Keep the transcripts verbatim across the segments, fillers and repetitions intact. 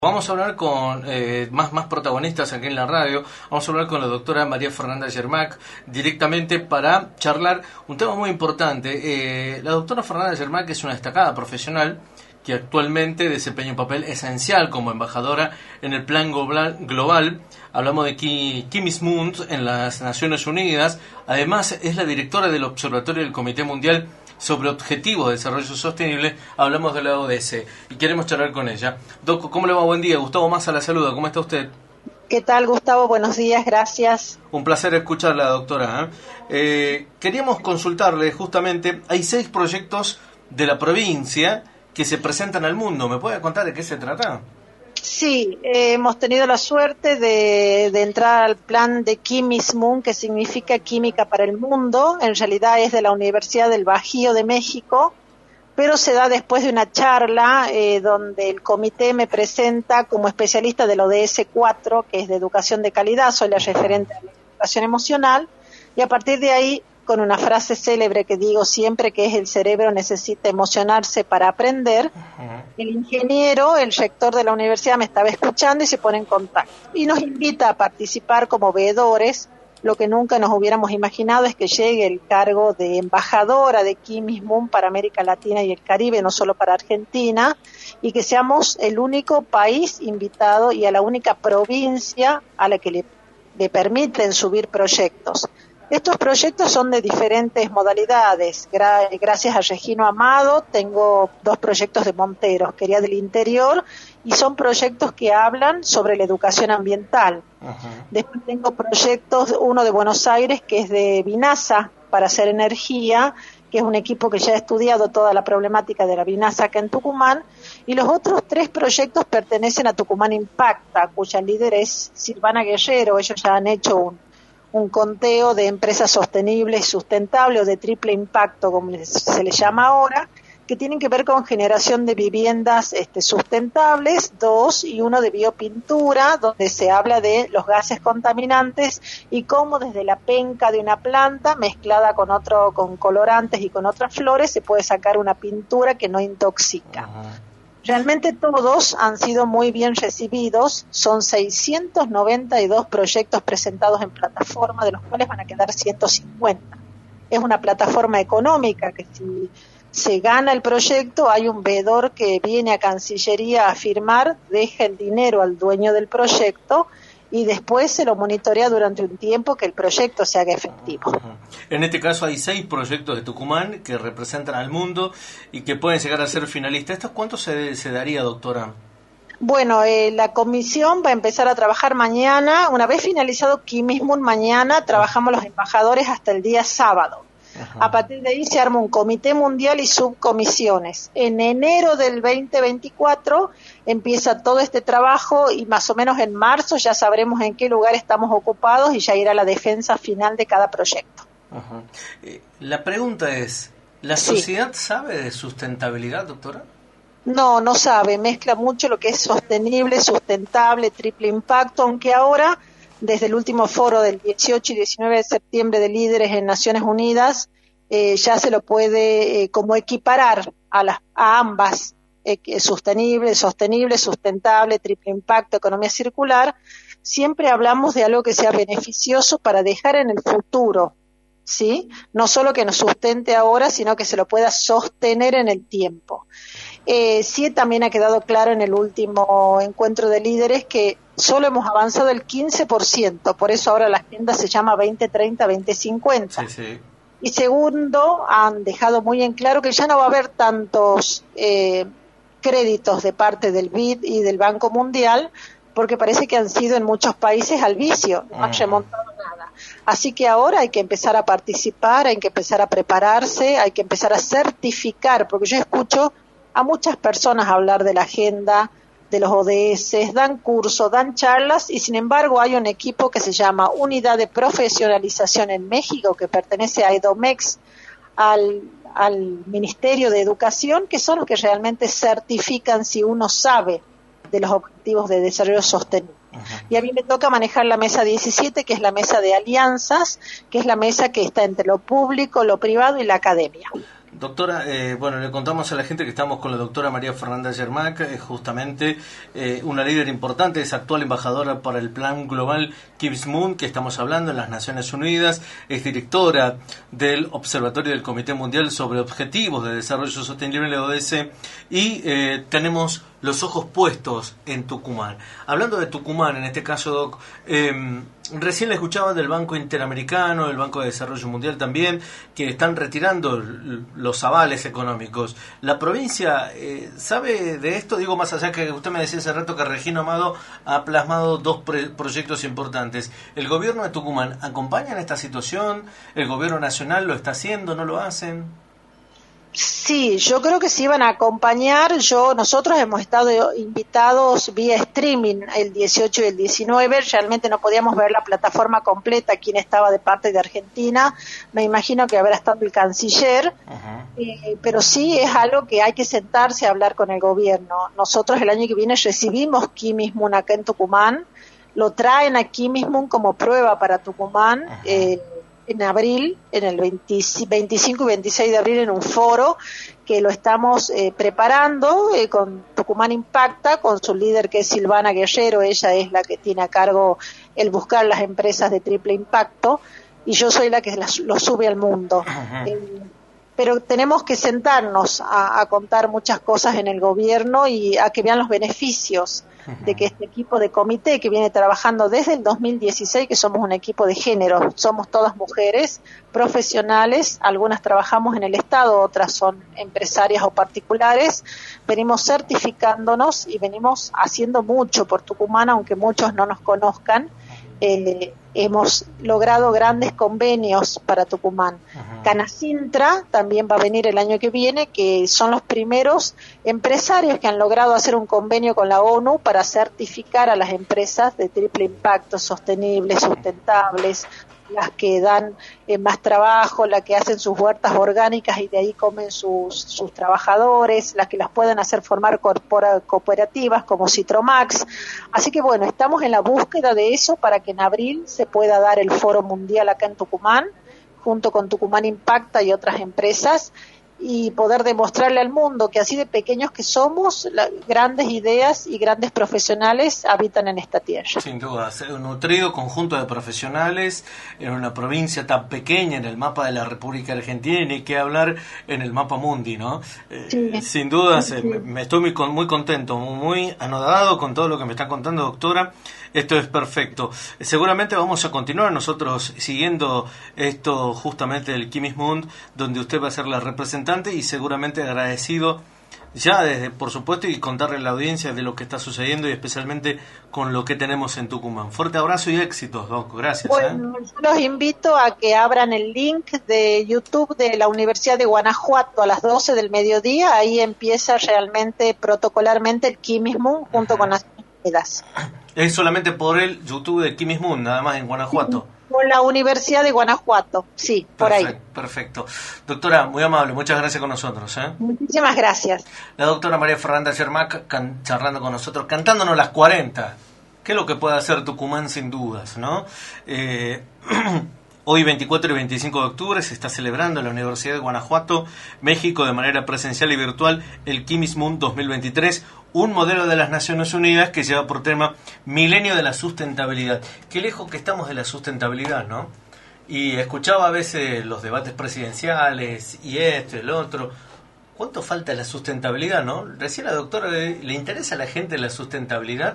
Vamos a hablar con eh, más, más protagonistas aquí en la radio. Vamos a hablar con la doctora María Fernanda Yermak directamente para charlar un tema muy importante. Eh, la doctora Fernanda Yermak es una destacada profesional que actualmente desempeña un papel esencial como embajadora en el plan global. global. Hablamos de Kim Il-sung en las Naciones Unidas. Además, es la directora del Observatorio del Comité Mundial sobre Objetivos de Desarrollo Sostenible. Hablamos de la O D S y queremos charlar con ella. Doc, ¿cómo le va? Buen día. Gustavo Massa la saluda. ¿Cómo está usted? ¿Qué tal, Gustavo? Buenos días, gracias. Un placer escucharla, doctora. ¿eh? Eh, queríamos consultarle justamente, hay seis proyectos de la provincia que se presentan al mundo. ¿Me puede contar de qué se trata? Sí, eh, hemos tenido la suerte de, de entrar al plan de Kim Il-sung, que significa Química para el Mundo. En realidad es de la Universidad del Bajío de México, pero se da después de una charla eh, donde el comité me presenta como especialista del O D S cuatro, que es de educación de calidad. Soy la referente de la educación emocional, y a partir de ahí, con una frase célebre que digo siempre, que es: el cerebro necesita emocionarse para aprender. Uh-huh. El ingeniero, el rector de la universidad, me estaba escuchando y se pone en contacto y nos invita a participar como veedores. Lo que nunca nos hubiéramos imaginado es que llegue el cargo de embajadora de Kim Il-sung para América Latina y el Caribe, no solo para Argentina, y que seamos el único país invitado y a la única provincia a la que le, le permiten subir proyectos. Estos proyectos son de diferentes modalidades. Gra- gracias a Regino Amado tengo dos proyectos de Monteros, quería del interior, y son proyectos que hablan sobre la educación ambiental. Uh-huh. Después tengo proyectos, uno de Buenos Aires que es de Vinasa para hacer energía, que es un equipo que ya ha estudiado toda la problemática de la vinaza acá en Tucumán, y los otros tres proyectos pertenecen a Tucumán Impacta, cuya líder es Silvana Guerrero. Ellos ya han hecho un un conteo de empresas sostenibles, sustentables o de triple impacto, como se les llama ahora, que tienen que ver con generación de viviendas este, sustentables, dos, y uno de biopintura, donde se habla de los gases contaminantes y cómo desde la penca de una planta mezclada con otro, con colorantes y con otras flores, se puede sacar una pintura que no intoxica. Uh-huh. Realmente todos han sido muy bien recibidos. Son seiscientos noventa y dos proyectos presentados en plataforma, de los cuales van a quedar ciento cincuenta. Es una plataforma económica que si se gana el proyecto, hay un veedor que viene a Cancillería a firmar, deja el dinero al dueño del proyecto y después se lo monitorea durante un tiempo que el proyecto se haga efectivo. En este caso hay seis proyectos de Tucumán que representan al mundo y que pueden llegar a ser finalistas. ¿Estos cuántos se, se daría, doctora? Bueno, eh, la comisión va a empezar a trabajar mañana. Una vez finalizado Kim Il-sung, mañana trabajamos los embajadores hasta el día sábado. Ajá. A partir de ahí se arma un comité mundial y subcomisiones. En enero del veinte veinticuatro empieza todo este trabajo y más o menos en marzo ya sabremos en qué lugar estamos ocupados y ya irá la defensa final de cada proyecto. Ajá. Eh, la pregunta es, ¿la sociedad sí sabe de sustentabilidad, doctora? No, no sabe. Mezcla mucho lo que es sostenible, sustentable, triple impacto, aunque ahora, desde el último foro del dieciocho y diecinueve de septiembre de líderes en Naciones Unidas, eh, ya se lo puede eh, como equiparar a, las, a ambas, eh, sostenible, sostenible, sustentable, triple impacto, economía circular. Siempre hablamos de algo que sea beneficioso para dejar en el futuro, ¿sí? No solo que nos sustente ahora, sino que se lo pueda sostener en el tiempo. Eh, sí, también ha quedado claro en el último encuentro de líderes que solo hemos avanzado el quince por ciento, por eso ahora la agenda se llama veinte treinta, veinte cincuenta. Sí, sí. Y segundo, han dejado muy en claro que ya no va a haber tantos eh, créditos de parte del B I D y del Banco Mundial, porque parece que han sido en muchos países al vicio, no han remontado nada. Así que ahora hay que empezar a participar, hay que empezar a prepararse, hay que empezar a certificar, porque yo escucho a muchas personas hablar de la agenda, de los O D S, dan cursos, dan charlas, y sin embargo hay un equipo que se llama Unidad de Profesionalización en México, que pertenece a EDOMEX, al, al Ministerio de Educación, que son los que realmente certifican si uno sabe de los objetivos de desarrollo sostenible. Ajá. Y a mí me toca manejar la mesa diecisiete, que es la mesa de alianzas, que es la mesa que está entre lo público, lo privado y la academia. Doctora, eh, bueno, le contamos a la gente que estamos con la doctora María Fernanda Yermak, eh, justamente eh, una líder importante, es actual embajadora para el Plan Global Kimismun, que estamos hablando en las Naciones Unidas, es directora del Observatorio del Comité Mundial sobre Objetivos de Desarrollo Sostenible, la O D S, y eh, tenemos los ojos puestos en Tucumán. Hablando de Tucumán, en este caso, Doc, eh, recién le escuchaba del Banco Interamericano, el Banco de Desarrollo Mundial también, que están retirando los avales económicos. ¿La provincia eh, sabe de esto? Digo, más allá que usted me decía hace rato que Regino Amado ha plasmado dos pre- proyectos importantes. ¿El gobierno de Tucumán acompaña en esta situación? ¿El gobierno nacional lo está haciendo? ¿No lo hacen? Sí, yo creo que sí van a acompañar. Yo, nosotros hemos estado invitados vía streaming el dieciocho y el diecinueve. Realmente no podíamos ver la plataforma completa, quién estaba de parte de Argentina. Me imagino que habrá estado el canciller. Uh-huh. Eh, pero sí es algo que hay que sentarse a hablar con el gobierno. Nosotros el año que viene recibimos Kimismun acá en Tucumán. Lo traen a Kimismun como prueba para Tucumán. Uh-huh. Eh, en abril, en el veinticinco y veintiséis de abril, en un foro que lo estamos eh, preparando eh, con Tucumán Impacta, con su líder que es Silvana Guerrero. Ella es la que tiene a cargo el buscar las empresas de triple impacto y yo soy la que las, lo sube al mundo. Uh-huh. Eh, pero tenemos que sentarnos a, a contar muchas cosas en el gobierno y a que vean los beneficios uh-huh. de que este equipo de comité que viene trabajando desde el dos mil dieciséis, que somos un equipo de género, somos todas mujeres profesionales, algunas trabajamos en el Estado, otras son empresarias o particulares, venimos certificándonos y venimos haciendo mucho por Tucumán, aunque muchos no nos conozcan. Eh, hemos logrado grandes convenios para Tucumán. Uh-huh. Canacintra también va a venir el año que viene, que son los primeros empresarios que han logrado hacer un convenio con la ONU para certificar a las empresas de triple impacto, sostenibles, sustentables, las que dan eh, más trabajo, las que hacen sus huertas orgánicas y de ahí comen sus, sus trabajadores, las que las pueden hacer formar corpora, cooperativas como Citromax. Así que bueno, estamos en la búsqueda de eso para que en abril se pueda dar el foro mundial acá en Tucumán, junto con Tucumán Impacta y otras empresas, y poder demostrarle al mundo que así de pequeños que somos, la, grandes ideas y grandes profesionales habitan en esta tierra. Sin duda, un nutrido conjunto de profesionales en una provincia tan pequeña en el mapa de la República Argentina, y ni qué hablar en el mapa mundi, ¿no? Sí. Eh, sin duda, sí. me, me estoy muy, muy contento, muy anodado con todo lo que me está contando, doctora. Esto es perfecto. Seguramente vamos a continuar nosotros siguiendo esto justamente del Kimismun, donde usted va a ser la representante y seguramente agradecido ya desde, por supuesto, y contarle a la audiencia de lo que está sucediendo y especialmente con lo que tenemos en Tucumán. Fuerte abrazo y éxitos, Doc. Gracias. Bueno, ¿eh? yo los invito a que abran el link de YouTube de la Universidad de Guanajuato a las doce del mediodía. Ahí empieza realmente protocolarmente el Kimismun junto uh-huh. con las Unidas. Es solamente por el YouTube de Kimismun, nada más en Guanajuato. Por la Universidad de Guanajuato, sí, por perfecto, ahí. Perfecto. Doctora, muy amable, muchas gracias con nosotros. ¿eh? Muchísimas gracias. La doctora María Fernanda Yermak can, charlando con nosotros, cantándonos las cuarenta. ¿Qué es lo que puede hacer Tucumán sin dudas, no? Eh, hoy, veinticuatro y veinticinco de octubre, se está celebrando en la Universidad de Guanajuato, México, de manera presencial y virtual, el Kimismun dos mil veintitrés, un modelo de las Naciones Unidas que lleva por tema Milenio de la Sustentabilidad. Qué lejos que estamos de la sustentabilidad, ¿no? Y escuchaba a veces los debates presidenciales y esto y el otro. ¿Cuánto falta la sustentabilidad, no? Recién la doctora le, le interesa a la gente la sustentabilidad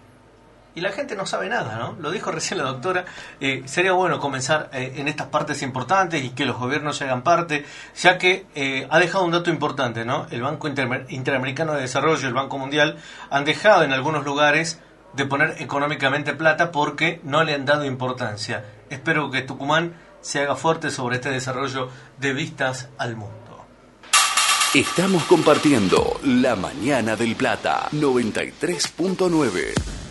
y la gente no sabe nada, ¿no? Lo dijo recién la doctora. Eh, sería bueno comenzar eh, en estas partes importantes y que los gobiernos se hagan parte, ya que eh, ha dejado un dato importante, ¿no? El Banco Inter- Interamericano de Desarrollo y el Banco Mundial han dejado en algunos lugares de poner económicamente plata porque no le han dado importancia. Espero que Tucumán se haga fuerte sobre este desarrollo de vistas al mundo. Estamos compartiendo La Mañana del Plata noventa y tres punto nueve.